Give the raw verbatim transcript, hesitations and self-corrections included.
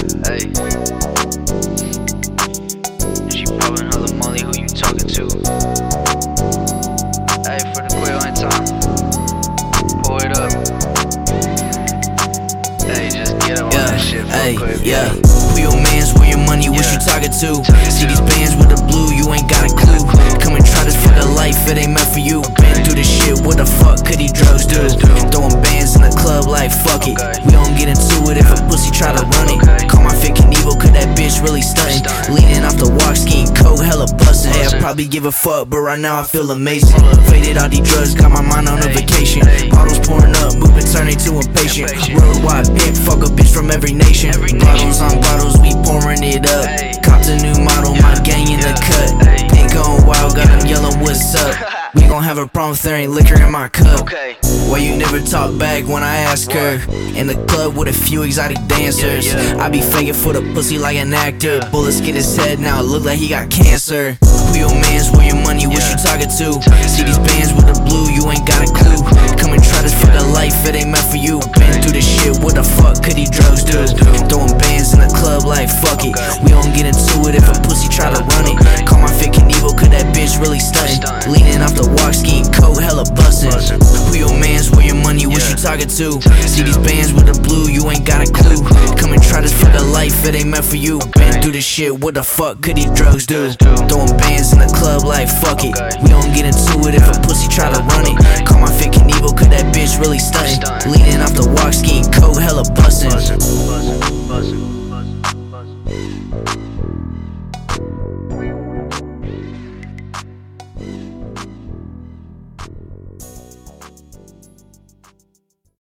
Hey, she poppin' hella Molly, who you talking to? Hey, for the quick one time, pull it up. Hey, just get on Yeah, that shit real hey, quick. yeah. Who your mans, where your money, what you talking to? See these bands with the blue, you ain't got a clue. Come and try this for the life, it ain't meant for you. Been through this shit, what the fuck could these drugs do? Throwing bands in the club like fuck it. We don't get into it if a pussy try to run it. Call my fake Knievel, cause that bitch really stuntin'. Leaning off the walk, skiing cold, hella bustin'. Hey, I probably give a fuck, but right now I feel amazing. Faded all these drugs, got my mind on a vacation. Bottles pouring up, moving, turning to impatient. Worldwide pimp, fuck a bitch from every nation. Bottles on bottles, we pouring it up. Copped a new model, my gang in the cut. Pink on wild, got them yelling what's up. We gon' have a problem if there ain't liquor in my cup. Why you never talk back when I ask her? In the club with a few exotic dancers. I be faking for the pussy like an actor. Bullets get his head, now it look like he got cancer. Who your mans, where your money, what you talking to? See these bands with the blue, you ain't got a clue. Come and try this for the life, it ain't meant for you. Been through this shit, what the fuck could these drugs do? Throwing bands in the club like fuck it. We don't get into it if a pussy try to run it. Call my fake Knievel, cause that bitch really stuntin'. Leaning off the walk, skiing cold, hella bustin'. Who your mans, where your money, what you talking to? See these bands with the blue, you ain't got a clue. Come and try this for the life, it ain't meant for you. Been through this shit, what the fuck could these drugs do? Throwing bands in the club like fuck it. We don't get into it if a pussy try to run it. Call my fake Knievel, cause that bitch really stuntin'. Leaning off the walk,